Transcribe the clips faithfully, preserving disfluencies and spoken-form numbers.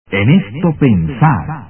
En esto pensad.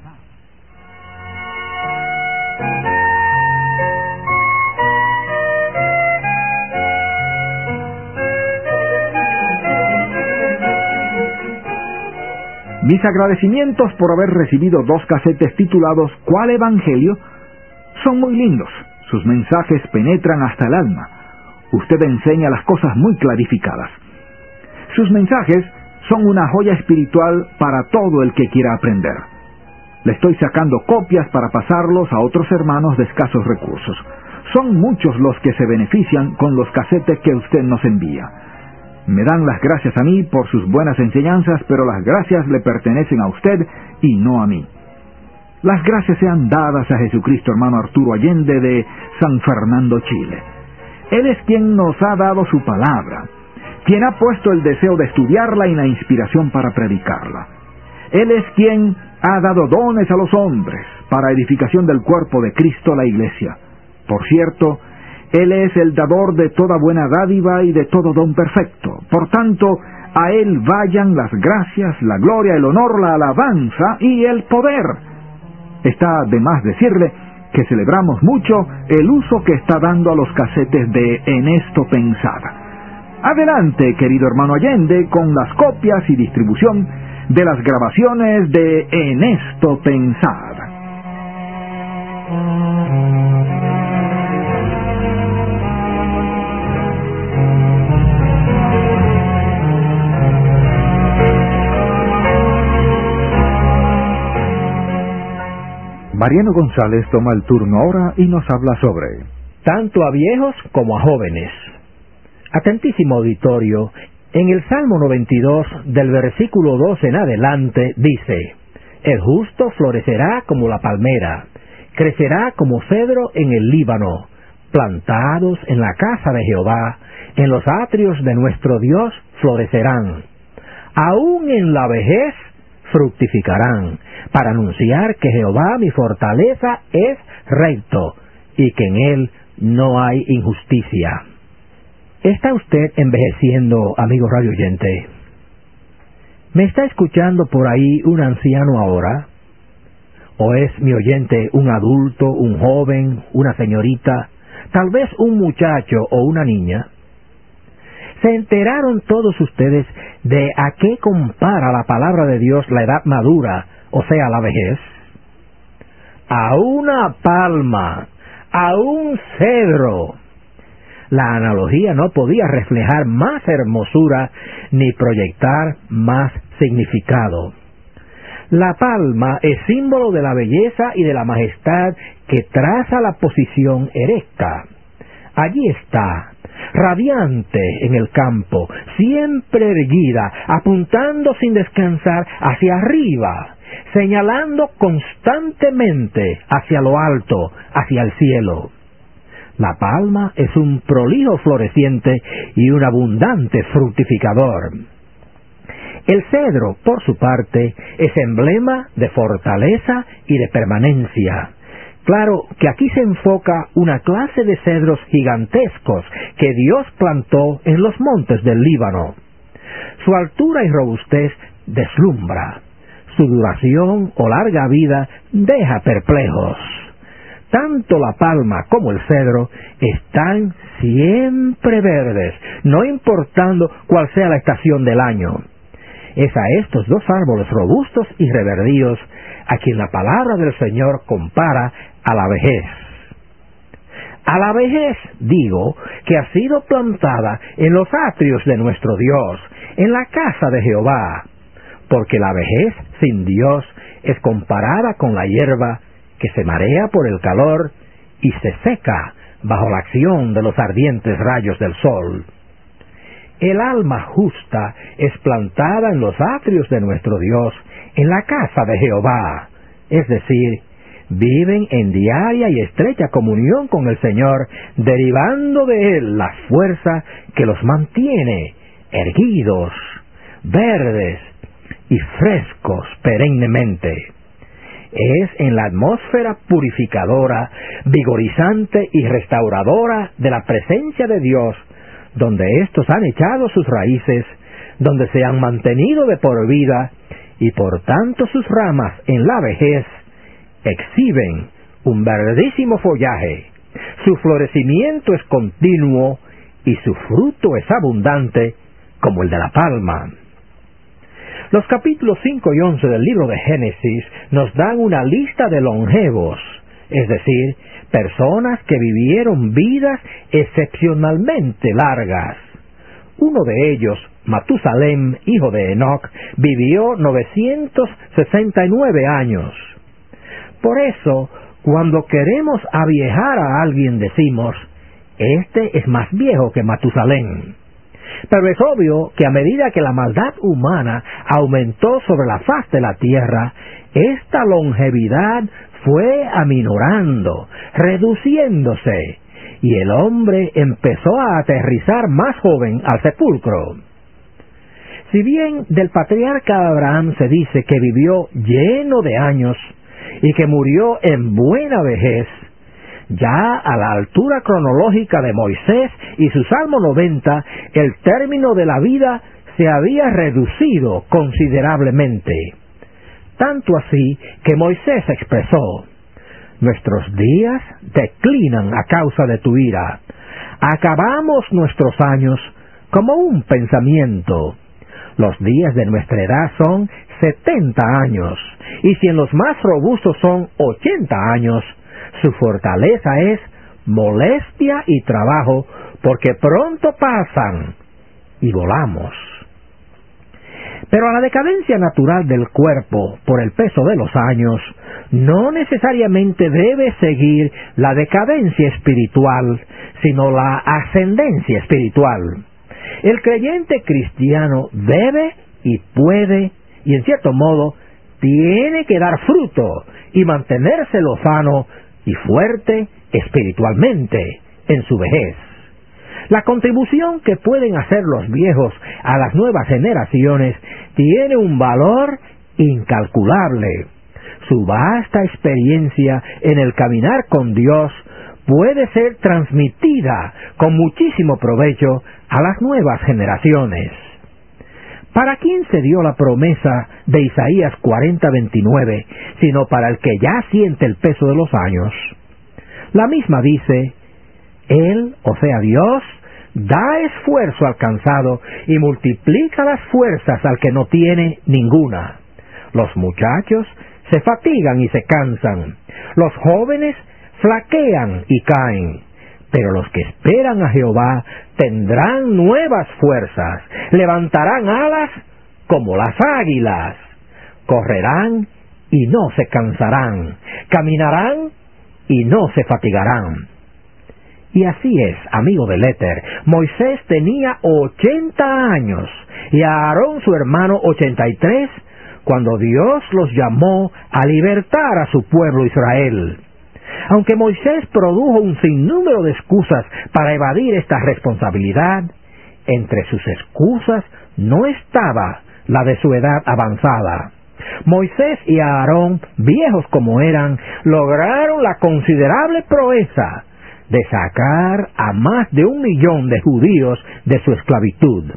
Mis agradecimientos por haber recibido dos casetes titulados ¿Cuál Evangelio? Son muy lindos. Sus mensajes penetran hasta el alma. Usted enseña las cosas muy clarificadas. Sus mensajes son una joya espiritual para todo el que quiera aprender. Le estoy sacando copias para pasarlos a otros hermanos de escasos recursos. Son muchos los que se benefician con los casetes que usted nos envía. Me dan las gracias a mí por sus buenas enseñanzas, pero las gracias le pertenecen a usted y no a mí. Las gracias sean dadas a Jesucristo, hermano Arturo Allende de San Fernando, Chile. Él es quien nos ha dado su palabra, quien ha puesto el deseo de estudiarla y la inspiración para predicarla. Él es quien ha dado dones a los hombres para edificación del cuerpo de Cristo, la Iglesia. Por cierto, Él es el dador de toda buena dádiva y de todo don perfecto. Por tanto, a Él vayan las gracias, la gloria, el honor, la alabanza y el poder. Está de más decirle que celebramos mucho el uso que está dando a los casetes de En esto pensad. Adelante, querido hermano Allende, con las copias y distribución de las grabaciones de En esto pensad. Mariano González toma el turno ahora y nos habla sobre tanto a viejos como a jóvenes. Atentísimo auditorio, en el Salmo noventa y dos, del versículo dos en adelante, dice: el justo florecerá como la palmera, crecerá como cedro en el Líbano, plantados en la casa de Jehová, en los atrios de nuestro Dios florecerán. Aún en la vejez fructificarán, para anunciar que Jehová mi fortaleza es recto, y que en él no hay injusticia. ¿Está usted envejeciendo, amigo radio oyente? ¿Me está escuchando por ahí un anciano ahora? ¿O es mi oyente un adulto, un joven, una señorita, tal vez un muchacho o una niña? ¿Se enteraron todos ustedes de a qué compara la palabra de Dios la edad madura, o sea, la vejez? A una palma, a un cedro. La analogía no podía reflejar más hermosura ni proyectar más significado. La palma es símbolo de la belleza y de la majestad que traza la posición erecta. Allí está, radiante en el campo, siempre erguida, apuntando sin descansar hacia arriba, señalando constantemente hacia lo alto, hacia el cielo. La palma es un prolijo floreciente y un abundante fructificador. El cedro, por su parte, es emblema de fortaleza y de permanencia. Claro que aquí se enfoca una clase de cedros gigantescos que Dios plantó en los montes del Líbano. Su altura y robustez deslumbra. Su duración o larga vida deja perplejos. Tanto la palma como el cedro están siempre verdes, no importando cuál sea la estación del año. Es a estos dos árboles robustos y reverdíos a quien la palabra del Señor compara a la vejez. A la vejez, digo, que ha sido plantada en los atrios de nuestro Dios, en la casa de Jehová, porque la vejez sin Dios es comparada con la hierba que se marea por el calor y se seca bajo la acción de los ardientes rayos del sol. El alma justa es plantada en los atrios de nuestro Dios, en la casa de Jehová, es decir, viven en diaria y estrecha comunión con el Señor, derivando de Él la fuerza que los mantiene erguidos, verdes y frescos perennemente. Es en la atmósfera purificadora, vigorizante y restauradora de la presencia de Dios, donde éstos han echado sus raíces, donde se han mantenido de por vida y por tanto sus ramas en la vejez exhiben un verdísimo follaje. Su florecimiento es continuo y su fruto es abundante como el de la palma. Los capítulos cinco y once del libro de Génesis nos dan una lista de longevos, es decir, personas que vivieron vidas excepcionalmente largas. Uno de ellos, Matusalem, hijo de Enoc, vivió novecientos sesenta y nueve años. Por eso, cuando queremos aviejar a alguien decimos, este es más viejo que Matusalem. Pero es obvio que a medida que la maldad humana aumentó sobre la faz de la tierra, esta longevidad fue aminorando, reduciéndose, y el hombre empezó a aterrizar más joven al sepulcro. Si bien del patriarca Abraham se dice que vivió lleno de años y que murió en buena vejez, ya a la altura cronológica de Moisés y su Salmo noventa, el término de la vida se había reducido considerablemente. Tanto así que Moisés expresó, nuestros días declinan a causa de tu ira. Acabamos nuestros años como un pensamiento. Los días de nuestra edad son setenta años, y si en los más robustos son ochenta años, su fortaleza es molestia y trabajo, porque pronto pasan y volamos. Pero a la decadencia natural del cuerpo por el peso de los años, no necesariamente debe seguir la decadencia espiritual, sino la ascendencia espiritual. El creyente cristiano debe y puede, y en cierto modo, tiene que dar fruto y mantenerse lozano y fuerte espiritualmente en su vejez. La contribución que pueden hacer los viejos a las nuevas generaciones tiene un valor incalculable. Su vasta experiencia en el caminar con Dios puede ser transmitida con muchísimo provecho a las nuevas generaciones. ¿Para quién se dio la promesa de Isaías cuarenta veintinueve, sino para el que ya siente el peso de los años? La misma dice, Él, o sea Dios, da esfuerzo al cansado y multiplica las fuerzas al que no tiene ninguna. Los muchachos se fatigan y se cansan, los jóvenes flaquean y caen, pero los que esperan a Jehová tendrán nuevas fuerzas, levantarán alas como las águilas, correrán y no se cansarán, caminarán y no se fatigarán. Y así es, amigo del éter, Moisés tenía ochenta años y Aarón su hermano ochenta y tres cuando Dios los llamó a libertar a su pueblo Israel. Aunque Moisés produjo un sinnúmero de excusas para evadir esta responsabilidad, entre sus excusas no estaba la de su edad avanzada. Moisés y Aarón, viejos como eran, lograron la considerable proeza de sacar a más de un millón de judíos de su esclavitud.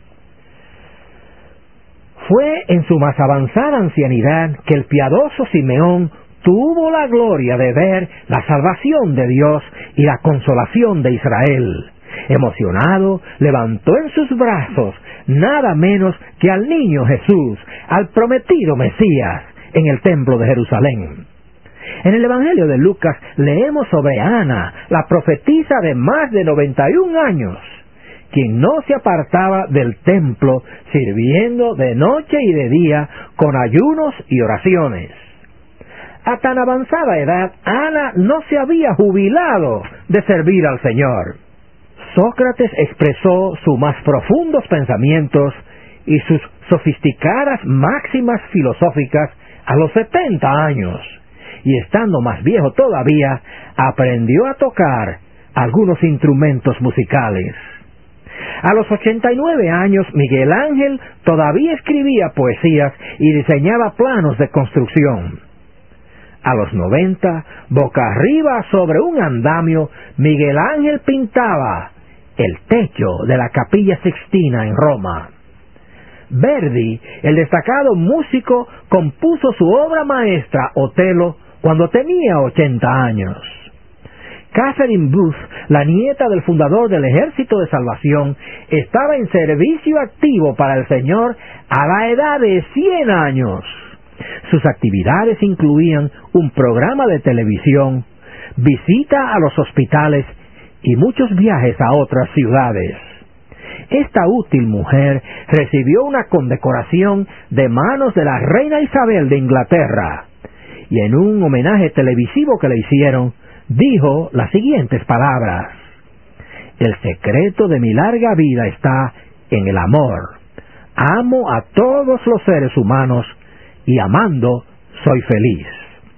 Fue en su más avanzada ancianidad que el piadoso Simeón tuvo la gloria de ver la salvación de Dios y la consolación de Israel. Emocionado, levantó en sus brazos nada menos que al niño Jesús, al prometido Mesías, en el templo de Jerusalén. En el Evangelio de Lucas leemos sobre Ana, la profetisa de más de noventa y un años, quien no se apartaba del templo, sirviendo de noche y de día con ayunos y oraciones. A tan avanzada edad, Ana no se había jubilado de servir al Señor. Sócrates expresó sus más profundos pensamientos y sus sofisticadas máximas filosóficas a los setenta años, y estando más viejo todavía, aprendió a tocar algunos instrumentos musicales. A los ochenta y nueve años, Miguel Ángel todavía escribía poesías y diseñaba planos de construcción. A los noventa, boca arriba sobre un andamio, Miguel Ángel pintaba el techo de la Capilla Sixtina en Roma. Verdi, el destacado músico, compuso su obra maestra, Otelo, cuando tenía ochenta años. Catherine Booth, la nieta del fundador del Ejército de Salvación, estaba en servicio activo para el Señor a la edad de cien años. Sus actividades incluían un programa de televisión, visita a los hospitales y muchos viajes a otras ciudades. Esta útil mujer recibió una condecoración de manos de la reina Isabel de Inglaterra, y en un homenaje televisivo que le hicieron, dijo las siguientes palabras: el secreto de mi larga vida está en el amor. Amo a todos los seres humanos y amando soy feliz.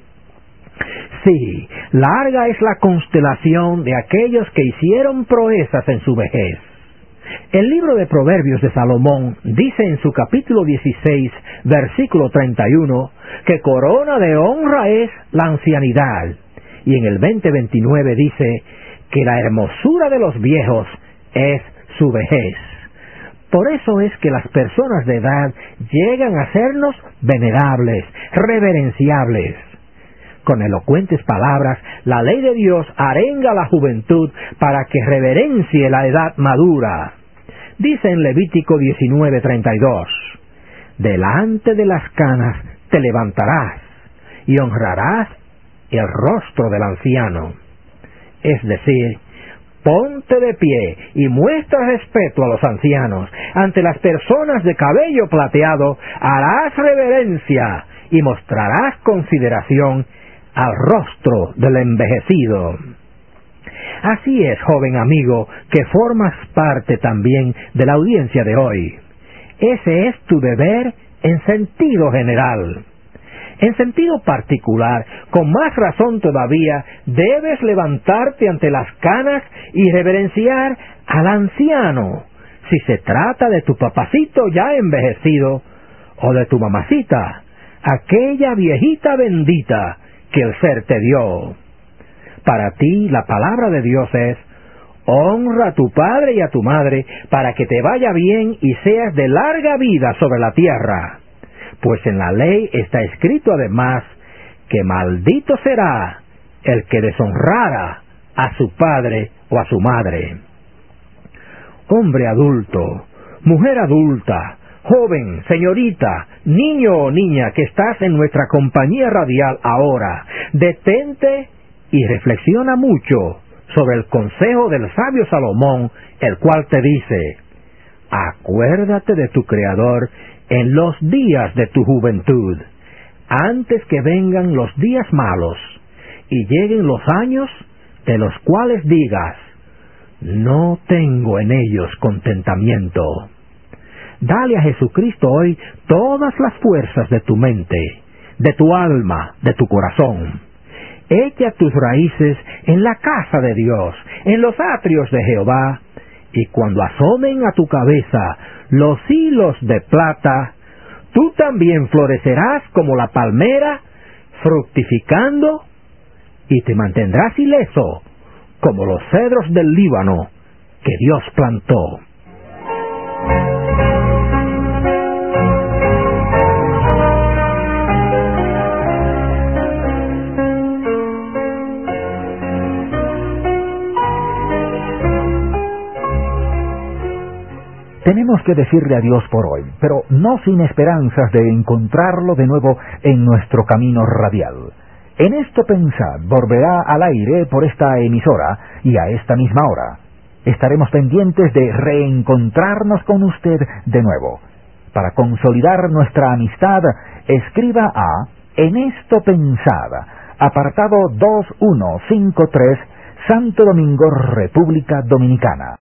Sí, larga es la constelación de aquellos que hicieron proezas en su vejez. El libro de Proverbios de Salomón dice en su capítulo dieciséis, versículo treinta y uno, que corona de honra es la ancianidad, y en el veinte veintinueve dice que la hermosura de los viejos es su vejez. Por eso es que las personas de edad llegan a sernos venerables, reverenciables. Con elocuentes palabras, la ley de Dios arenga a la juventud para que reverencie la edad madura. Dice en Levítico diecinueve treinta y dos, delante de las canas te levantarás y honrarás el rostro del anciano. Es decir, ponte de pie y muestra respeto a los ancianos. Ante las personas de cabello plateado harás reverencia y mostrarás consideración al rostro del envejecido. Así es, joven amigo, que formas parte también de la audiencia de hoy. Ese es tu deber en sentido general. En sentido particular, con más razón todavía, debes levantarte ante las canas y reverenciar al anciano, si se trata de tu papacito ya envejecido, o de tu mamacita, aquella viejita bendita que el ser te dio. Para ti, la palabra de Dios es: honra a tu padre y a tu madre para que te vaya bien y seas de larga vida sobre la tierra. Pues en la ley está escrito además que maldito será el que deshonrara a su padre o a su madre. Hombre adulto, mujer adulta, joven, señorita, niño o niña que estás en nuestra compañía radial ahora, detente y reflexiona mucho sobre el consejo del sabio Salomón, el cual te dice: acuérdate de tu Creador en los días de tu juventud, antes que vengan los días malos y lleguen los años de los cuales digas: no tengo en ellos contentamiento. Dale a Jesucristo hoy todas las fuerzas de tu mente, de tu alma, de tu corazón. Echa tus raíces en la casa de Dios, en los atrios de Jehová, y cuando asomen a tu cabeza los hilos de plata, tú también florecerás como la palmera, fructificando, y te mantendrás ileso como los cedros del Líbano que Dios plantó. Tenemos que decirle adiós por hoy, pero no sin esperanzas de encontrarlo de nuevo en nuestro camino radial. En esto pensad volverá al aire por esta emisora y a esta misma hora. Estaremos pendientes de reencontrarnos con usted de nuevo. Para consolidar nuestra amistad, escriba a En esto pensad, apartado dos mil ciento cincuenta y tres, Santo Domingo, República Dominicana.